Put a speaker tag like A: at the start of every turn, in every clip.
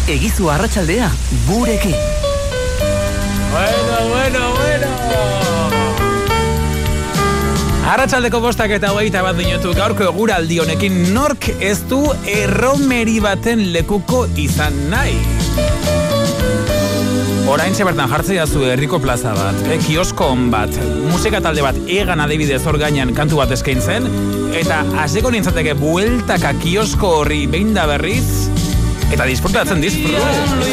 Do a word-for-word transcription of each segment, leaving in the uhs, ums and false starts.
A: Egizu arratsaldea gurekin.
B: Bueno, bueno, bueno. Arratsaldeko bostak eta hogeita bat minutu gaurko eguraldi honekin nork ez du erromeri baten lekuko izan nahi. Oraintxe bertan jartzea zu herriko plaza bat, eh, kiosko on bat, musika talde bat egan adibidez hor gainean kantu bat eskaintzen, eta hasiko nintzateke bueltaka kiosko horri behin da berriz, eta disfrutatzen disfrutu.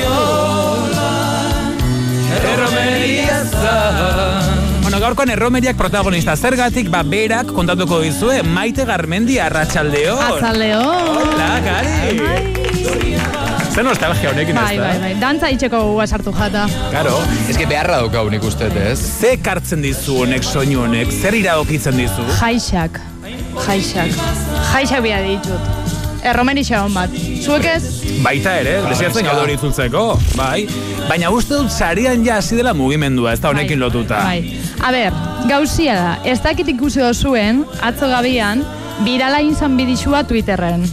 B: Erromeria zan. Bueno, gaurkoan erromeriak protagonista zergatik, ba berak kontatuko dizue Maite Garmendi arratsaldeo.
C: Arratsaldeo.
B: Hola, Gari. Zer nostalgia honekin ez da?
C: Bai, bai, bai. Dantza itxeko gua sartu jata.
B: Claro.
D: Ez que beharra daukau nik uste, ez?
B: Ze kartzen dizu honek, soinu honek? Zer iradokitzen dizu?
C: Jaixak. Jaixak. Jaixak bia ditut. Erromerixa hon bat. Zuek ez?
B: Baita ere, desiatzen gaude hori itzultzeko. Bai. Baina uste dut sarian ja hasi dela mugimendua, ez da honekin lotuta.
C: Bai. A ber, gauzia da. Ez dakit ikusi dozuen, atzo gabian, birala izan bidixua Twitterren.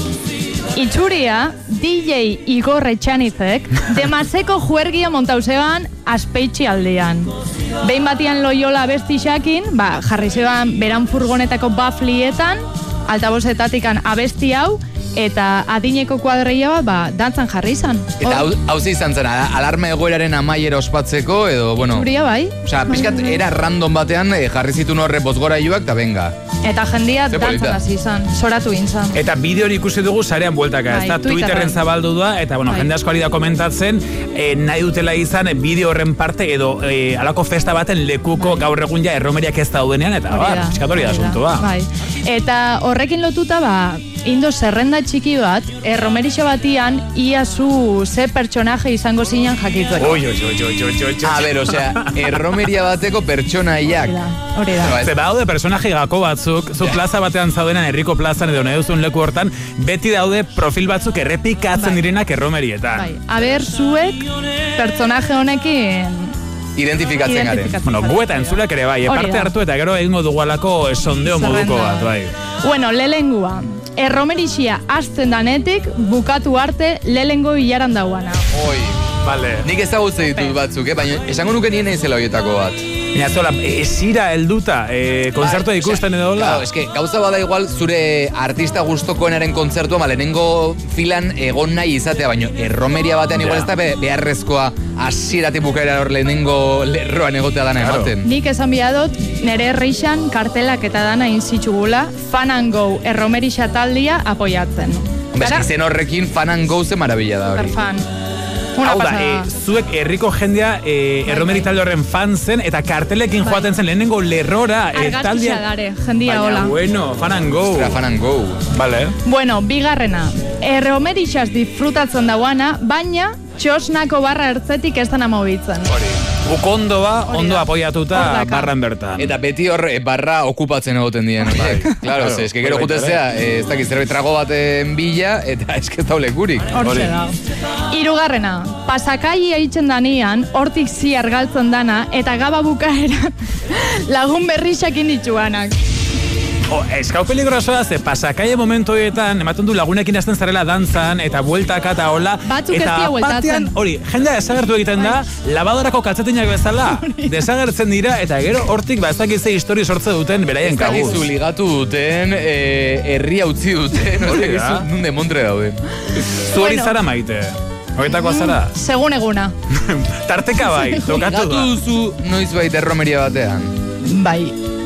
C: Itxuria, D J Igor Etxanizek, demazeko juergia montauzeban aspeitxi aldean. Behin batian Loyola abestixakin, ba, jarri zeban beran furgonetako baflietan, altabozetatikan abesti hau, eta adineko kuadreia bat, ba, dantzan jarri izan.
D: Eta hau, hau izan zen, alarma egoeraren amaiera ospatzeko, edo, bueno...
C: Itxuria, bai.
D: Osea, pixkat era random batean eh, jarri zituen horre bozgorailuak, eta venga.
C: Eta jendia dantzan hasi izan, soratu inzan.
B: Eta bideo hori ikusi dugu sarean bueltaka, ez da Twitterren zabaldu da, eta bueno, jende asko ari da komentatzen, eh, nahi dutela izan bideo horren parte edo eh, alako festa baten lekuko bai. Gaur egun ja erromeriak ez daudenean, eta bar, piskat hori da asuntua.
C: Bai. Eta horrekin lotuta, ba, indo zerrenda txiki bat, erromerixa batian, ia zu ze pertsonaje izango zinen jakituek.
B: Oi, oi, oi, oi, oi, oi.
D: A ber, osea, erromeria bateko pertsonaiak.
C: Hori da.
B: Ze daude personaje gako batzuk, zu plaza batean zaudenan herriko plazan edo nahi duzun leku hortan, beti daude profil batzuk errepikatzen bai. Direnak erromerietan.
C: Bai, aber zuek pertsonaje honekin...
D: Identifikatzen garen.
B: Bueno, gu eta entzulek ere bai, parte hartu eta gero egingo dugualako sondeo moduko bat, bai.
C: Bueno, lelengua. Erromerixia azten danetik, bukatu arte lelengo hilaran dauana.
D: Oi, vale. Nik ezagutze ditut batzuk, eh? Baina esango nuke nien ezela horietako bat.
B: Baina zola, esira helduta, eh, konzertua ikusten edo hola?
D: Claro, eske, gauza bada igual zure artista gustokoenaren kontzertua, ma lehenengo filan egon nahi izatea, baina erromeria batean igual ez da beharrezkoa hasieratik bukaera hor lehenengo lerroan egotea dana ematen.
C: Nik esan biadot, nere herrixan kartelak eta dana inzitxugula, Fan and Go erromerixa taldia apoiatzen.
D: Hombre, izen horrekin Fan and Go ze marabila da hori.
C: Perfan.
B: Hau da, e, zuek herriko jendea e, erromeri talde horren fan zen, eta kartelekin bai. Joaten zen lehenengo lerrora.
C: Argazkia dare, jendia hola.
B: Baina, bueno, Fan and Go.
D: Ostra, Fan and Go.
B: Vale.
C: Bueno, bigarrena. Erromerixaz disfrutatzen dauana, baina txosnako barra ertzetik ez dana mobitzen.
B: Hori. Ukondo ba, ondo apoiatuta barran bertan.
D: Eta beti hor barra okupatzen egoten dien. Bai, claro, claro, eske gero jutezea, ez dakit zerbait trago baten bila, eta eske taulekurik.
C: Hortxe da. Hirugarrena, pasakai eitzen danian, hortik ziar galtzen dana, eta gaba bukaeran lagun berrixakin dituanak.
B: Oh, eskau peligrosoa, ze pasakaie momentu horietan, ematen du lagunekin hasten zarela dantzan, eta bueltaka eta hola.
C: Batzuk ez
B: eta
C: dira bueltatzen.
B: Hori, jendea desagertu egiten da, lavadorako kaltzetinak bezala, desagertzen dira, eta gero hortik, ba, ez dakitze histori sortze duten beraien kabuz.
D: Ez dakizu ligatu duten, herria utzi duten, ez dakizu nunde montre dauden.
B: Zu hori zara Maite. Horietakoa zara?
C: Segun eguna.
B: Tarteka bai, tokatu da.
D: Ligatu duzu noiz baita erromeria batean?
C: Bai.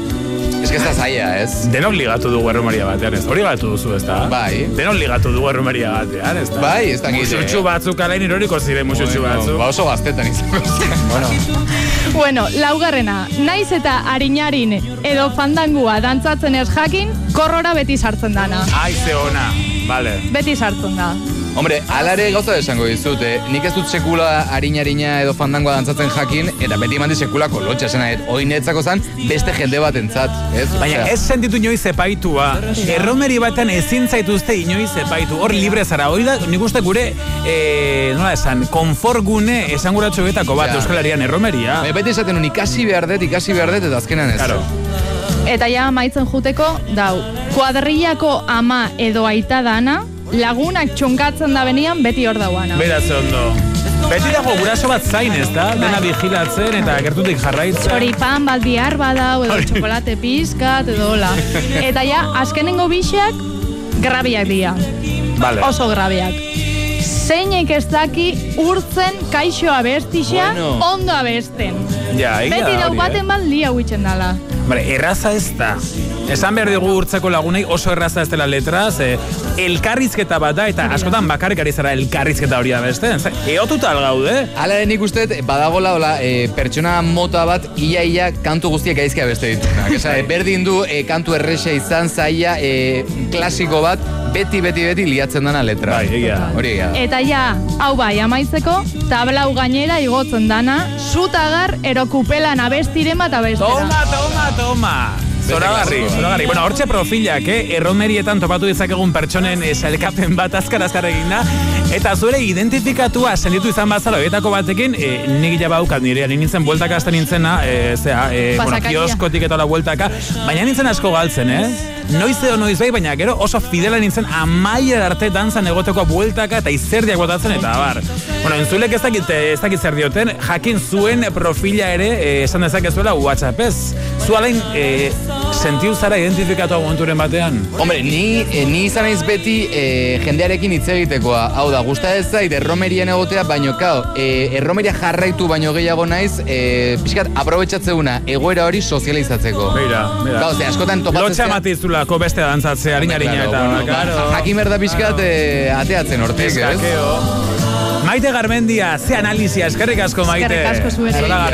D: Ez que ez da zaila, ez?
B: Denok ligatu dugu erromeria batean, ez? Hori gatu duzu, ez da?
D: Bai.
B: Denok ligatu dugu erromeria batean, ez da?
D: Bai, ez da gite.
B: Musutxu batzuk alain iroriko ziren musutxu batzuk.
D: Ba oso gaztetan izango zen.
B: Bueno.
C: Bueno, laugarrena. Naiz eta harinarin edo fandangua dantzatzen ez jakin, korrora beti sartzen dana.
B: Aize ona, vale.
C: Beti sartzen da.
D: Hombre, alare gauza esango dizut, eh? Nik ez dut sekula harina-harina edo fandangoa dantzatzen jakin, eta beti mandi sekulako lotxa zena, hori netzako zen beste jende bat entzat, ez?
B: Baina ez sentitu inoiz epaitua. Erromeri batean ezin zaituzte inoiz epaitu. Hor libre zara, hori da, nik uste gure, eh, nola esan, konfort gune esanguratxo betako bat, Euskal Herrian erromeria.
D: Baina beti esaten un ikasi behar dut, ikasi behar dut, eta azkenan ez.
B: Claro.
C: Eta ja maitzen juteko, dau, kuadrillako ama edo aita dana, lagunak txunkatzen da benian beti hor dauana.
B: Beraz ondo. Beti dago guraso bat zain, ez da? Dena vigilatzen eta gertutik jarraitzen.
C: Hori pan bat bihar badau, edo txokolate pizkat, edo hola. Eta ja, azkenengo bixak, grabiak dira.
B: Vale.
C: Oso grabiak. Zeinek ez daki urtzen kaixo abestixa,
D: Bueno.
C: ondo abesten.
B: Ja, egia
C: Beti
B: da
C: dau
B: hori,
C: baten bat lia huitzen dala.
B: Vale, erraza ez da. Esan behar dugu urtzeko lagunei oso erraza ez dela letra, ze elkarrizketa bat da, eta askotan bakarrik ari zara elkarrizketa hori abesten. Ze, eotuta algaude.
D: Hala nik uste dut, badagola hola, e, pertsona mota bat ia-ia kantu guztiak gaizkia beste ditunak. Esa, berdin du e, kantu erresa izan zaila e, klasiko bat, beti, beti, beti liatzen dana letra.
B: Bai, egia da.
D: Hori egia da.
C: Eta ja, hau bai, amaitzeko, tablau gainera igotzen dana, zutagar erokupelan abestiren bat abestera.
B: Toma, toma, toma. Zoragarri, zoragarri. Bueno, hortxe profilak, eh? Erromerietan topatu dizakegun pertsonen eh, sailkapen bat azkar-azkar egin da. Eta zuere identifikatua sentitu izan bazala horietako batekin, eh, nik ja baukat nire, ni nintzen bueltaka hasten nintzena, eh, zera, eh, bueno, kioskotik eta la bueltaka, baina nintzen asko galtzen, eh? Noiz edo noiz bai, baina gero oso fidela nintzen amaiera arte dantzan egoteko bueltaka eta izerdiak botatzen eta abar. Bueno, entzulek ez dakit, ez dakit zer dioten, jakin zuen profila ere eh, esan dezakezuela WhatsAppez. Zu alain, eh, sentiu zara identifikatu momenturen batean?
D: Hombre, ni, eh, ni izan naiz beti eh, jendearekin hitz egitekoa. Hau da, gusta ez zait erromerien egotea, baino, kao, eh, erromeria jarraitu baino gehiago naiz, eh, pixkat, aprobetxatzeuna egoera hori sozializatzeko.
B: Beira, beira.
D: Kao, ze, askotan topatzea...
B: Lotxa matizulako beste dantzatzea, harina-harina eta...
D: Bueno,
B: claro.
D: jakin berda pixkat eh, ateatzen hortik, ez?
B: Maite Garmendia, ze analizia, eskerrik asko Maite.
C: Eskerrik asko zuei.
B: Zoragarri.